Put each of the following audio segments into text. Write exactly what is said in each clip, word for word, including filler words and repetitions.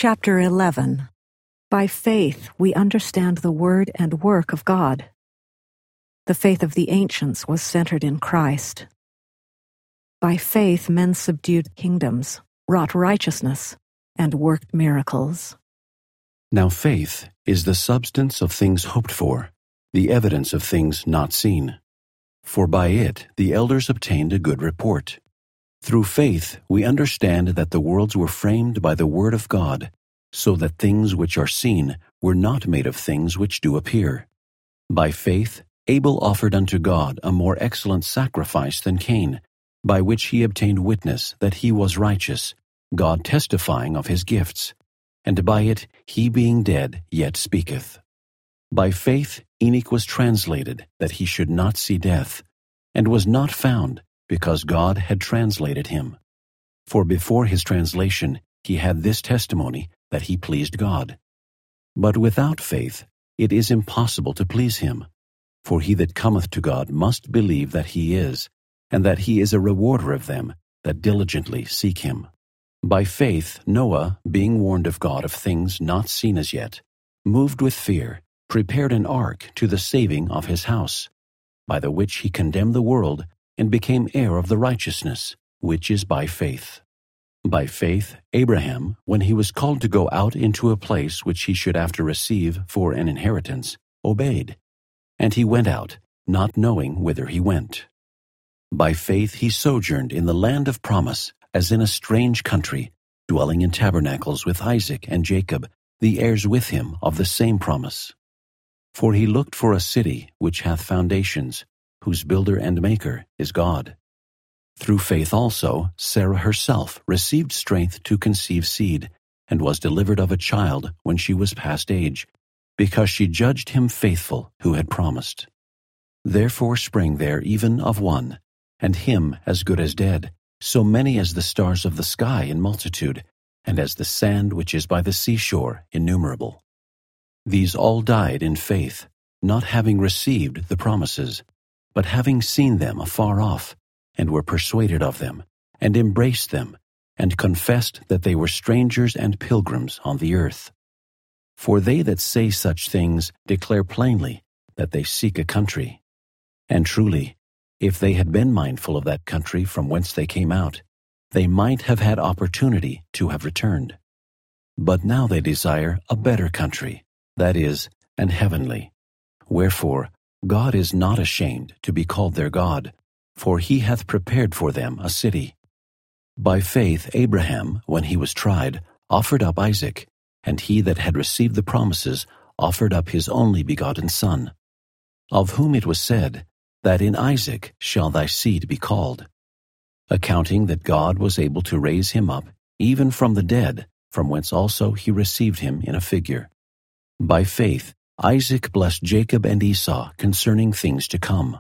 Chapter eleven. By faith we understand the word and work of God. The faith of the ancients was centered in Christ. By faith men subdued kingdoms, wrought righteousness, and worked miracles. Now faith is the substance of things hoped for, the evidence of things not seen. For by it the elders obtained a good report. Through faith we understand that the worlds were framed by the word of God, so that things which are seen were not made of things which do appear. By faith Abel offered unto God a more excellent sacrifice than Cain, by which he obtained witness that he was righteous, God testifying of his gifts. And by it he being dead yet speaketh. By faith Enoch was translated, that he should not see death, and was not found, because God had translated him. For before his translation he had this testimony, that he pleased God. But without faith it is impossible to please him. For he that cometh to God must believe that he is, and that he is a rewarder of them that diligently seek him. By faith Noah, being warned of God of things not seen as yet, moved with fear, prepared an ark to the saving of his house, by the which he condemned the world, and became heir of the righteousness, which is by faith. By faith Abraham, when he was called to go out into a place which he should after receive for an inheritance, obeyed. And he went out, not knowing whither he went. By faith he sojourned in the land of promise, as in a strange country, dwelling in tabernacles with Isaac and Jacob, the heirs with him of the same promise. For he looked for a city which hath foundations, whose builder and maker is God. Through faith also Sarah herself received strength to conceive seed, and was delivered of a child when she was past age, because she judged him faithful who had promised. Therefore sprang there even of one, and him as good as dead, so many as the stars of the sky in multitude, and as the sand which is by the seashore innumerable. These all died in faith, not having received the promises, but having seen them afar off, and were persuaded of them, and embraced them, and confessed that they were strangers and pilgrims on the earth. For they that say such things declare plainly that they seek a country. And truly, if they had been mindful of that country from whence they came out, they might have had opportunity to have returned. But now they desire a better country, that is, an heavenly. Wherefore God is not ashamed to be called their God, for he hath prepared for them a city. By faith Abraham, when he was tried, offered up Isaac, and he that had received the promises offered up his only begotten son, of whom it was said, that in Isaac shall thy seed be called, accounting that God was able to raise him up even from the dead, from whence also he received him in a figure. By faith Isaac blessed Jacob and Esau concerning things to come.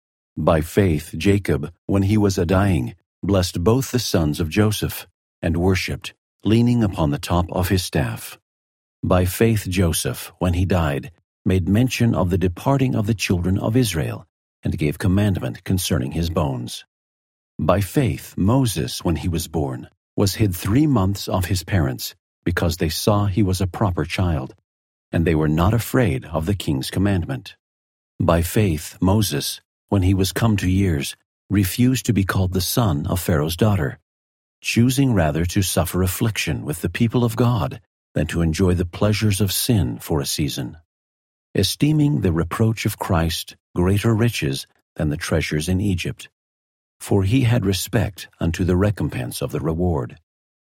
By faith Jacob, when he was a dying, blessed both the sons of Joseph, and worshipped, leaning upon the top of his staff. By faith Joseph, when he died, made mention of the departing of the children of Israel, and gave commandment concerning his bones. By faith Moses, when he was born, was hid three months of his parents, because they saw he was a proper child, and they were not afraid of the king's commandment. By faith Moses, when he was come to years, refused to be called the son of Pharaoh's daughter, choosing rather to suffer affliction with the people of God than to enjoy the pleasures of sin for a season, esteeming the reproach of Christ greater riches than the treasures in Egypt, for he had respect unto the recompense of the reward.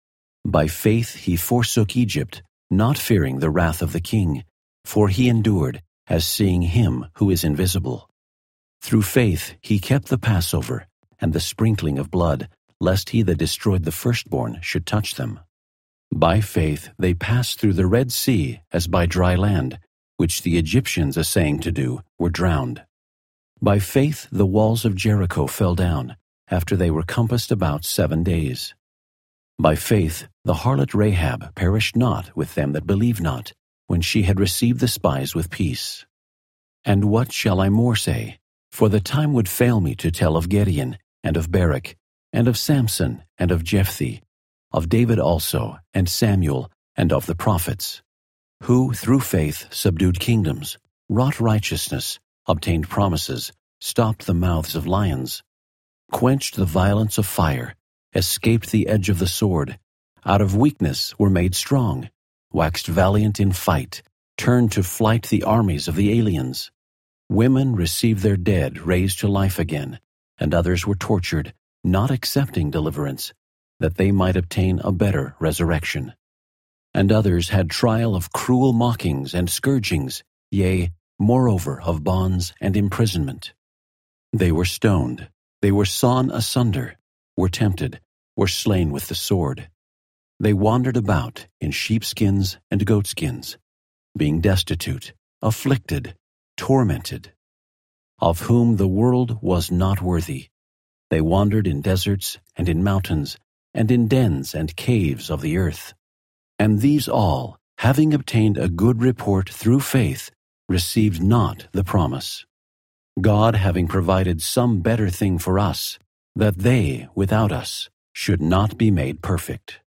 By faith he forsook Egypt, not fearing the wrath of the king, for he endured, as seeing him who is invisible. Through faith he kept the Passover, and the sprinkling of blood, lest he that destroyed the firstborn should touch them. By faith they passed through the Red Sea as by dry land, which the Egyptians essaying to do were drowned. By faith the walls of Jericho fell down, after they were compassed about seven days. By faith the harlot Rahab perished not with them that believed not, when she had received the spies with peace. And what shall I more say? For the time would fail me to tell of Gideon, and of Barak, and of Samson, and of Jephthah, of David also, and Samuel, and of the prophets, who through faith subdued kingdoms, wrought righteousness, obtained promises, stopped the mouths of lions, quenched the violence of fire, escaped the edge of the sword, out of weakness were made strong, waxed valiant in fight, turned to flight the armies of the aliens. Women received their dead raised to life again, and others were tortured, not accepting deliverance, that they might obtain a better resurrection. And others had trial of cruel mockings and scourgings, yea, moreover of bonds and imprisonment. They were stoned, they were sawn asunder, were tempted, were slain with the sword. They wandered about in sheepskins and goatskins, being destitute, afflicted, tormented, of whom the world was not worthy. They wandered in deserts and in mountains, and in dens and caves of the earth. And these all, having obtained a good report through faith, received not the promise, God having provided some better thing for us, that they, without us, should not be made perfect.